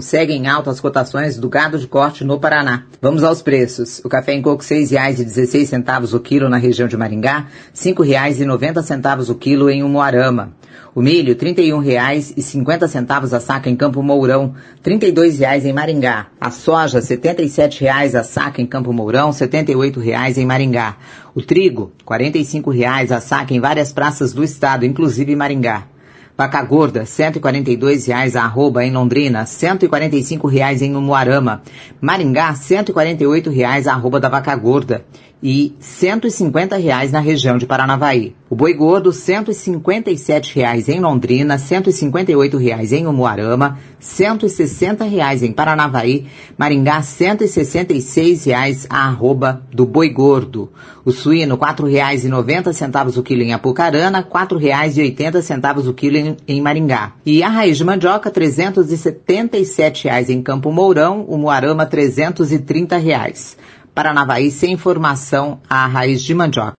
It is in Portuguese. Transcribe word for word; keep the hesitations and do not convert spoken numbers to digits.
Seguem altas cotações do gado de corte no Paraná. Vamos aos preços. O café em coco seis reais e dezesseis centavos o quilo na região de Maringá, cinco reais e noventa centavos o quilo em Umuarama. O milho, trinta e um reais e cinquenta centavos a saca em Campo Mourão, trinta e dois reais em Maringá. A soja, setenta e sete reais a saca em Campo Mourão, setenta e oito reais em Maringá. O trigo, quarenta e cinco reais a saca em várias praças do estado, inclusive Maringá. Vaca gorda, cento e quarenta e dois reais a arroba em Londrina, cento e quarenta e cinco reais em Umuarama. Maringá, cento e quarenta e oito reais a arroba da vaca gorda e cento e cinquenta reais na região de Paranavaí. O boi gordo, cento e cinquenta e sete reais em Londrina, cento e cinquenta e oito reais em Umuarama, cento e sessenta reais em Paranavaí. Maringá, cento e sessenta e seis reais a arroba do boi gordo. O suíno, quatro reais e noventa centavos o quilo em Apucarana, quatro reais e oitenta centavos o quilo em, em Maringá. E a raiz de mandioca, trezentos e setenta e sete reais em Campo Mourão, Umuarama, trezentos e trinta reais. Paranavaí, sem informação, a raiz de mandioca.